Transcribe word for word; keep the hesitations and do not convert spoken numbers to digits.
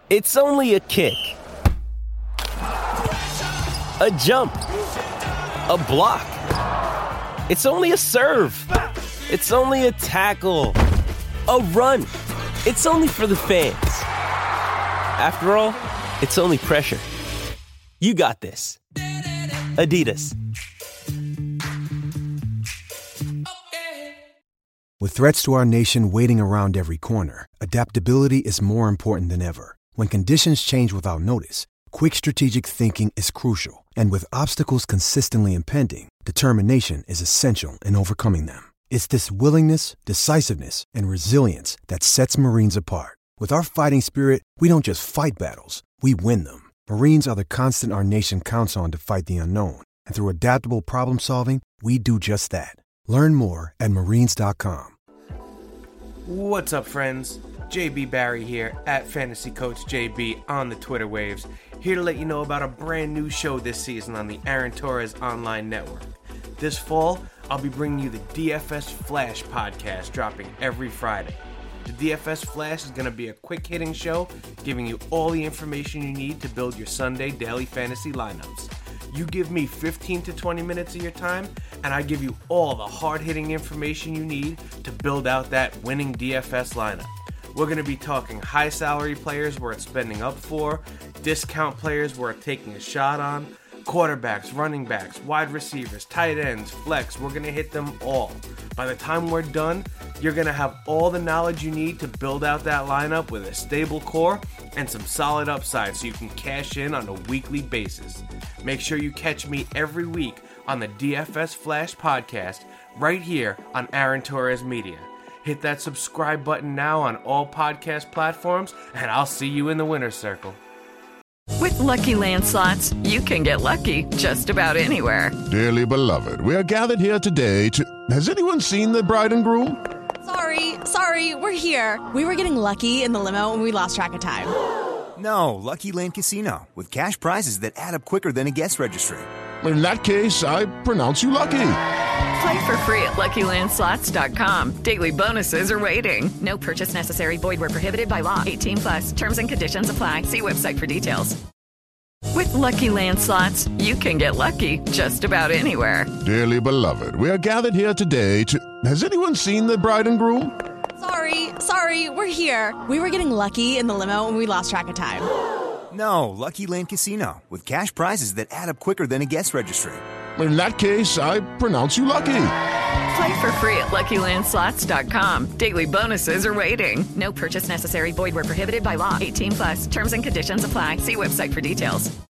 It's only a kick, a jump, a block. It's only a serve. It's only a tackle, a run. It's only for the fans. After all, it's only pressure. You got this. Adidas. With threats to our nation waiting around every corner, adaptability is more important than ever. When conditions change without notice, quick strategic thinking is crucial. And with obstacles consistently impending, determination is essential in overcoming them. It's this willingness, decisiveness, and resilience that sets Marines apart. With our fighting spirit, we don't just fight battles, we win them. Marines are the constant our nation counts on to fight the unknown. And through adaptable problem solving, we do just that. Learn more at marines dot com. What's up, friends? J B Barry here, at Fantasy Coach J B on the Twitter waves, here to let you know about a brand new show this season on the Aaron Torres Online Network. This fall, I'll be bringing you the D F S Flash podcast, dropping every Friday. The D F S Flash is going to be a quick-hitting show, giving you all the information you need to build your Sunday daily fantasy lineups. You give me fifteen to twenty minutes of your time, and I give you all the hard-hitting information you need to build out that winning D F S lineup. We're going to be talking high-salary players worth spending up for, discount players worth taking a shot on, quarterbacks, running backs, wide receivers, tight ends, flex. We're going to hit them all. By the time we're done, you're going to have all the knowledge you need to build out that lineup with a stable core and some solid upside so you can cash in on a weekly basis. Make sure you catch me every week on the D F S Flash podcast right here on Aaron Torres Media. Hit that subscribe button now on all podcast platforms, and I'll see you in the winner's circle. With Lucky Land Slots, you can get lucky just about anywhere. Dearly beloved, we are gathered here today to... Has anyone seen the bride and groom? Sorry, sorry, we're here. We were getting lucky in the limo and we lost track of time. No, Lucky Land Casino, with cash prizes that add up quicker than a guest registry. In that case, I pronounce you lucky. Play for free at lucky land slots dot com. Daily bonuses are waiting. No purchase necessary. Void where prohibited by law. eighteen plus. Terms and conditions apply. See website for details. With Lucky Land Slots, you can get lucky just about anywhere. Dearly beloved, we are gathered here today to... Has anyone seen the bride and groom? Sorry, sorry, we're here. We were getting lucky in the limo and we lost track of time. No, Lucky Land Casino, with cash prizes that add up quicker than a guest registry. In that case, I pronounce you lucky. Play for free at lucky land slots dot com. Daily bonuses are waiting. No purchase necessary. Void where prohibited by law. eighteen plus. Terms and conditions apply. See website for details.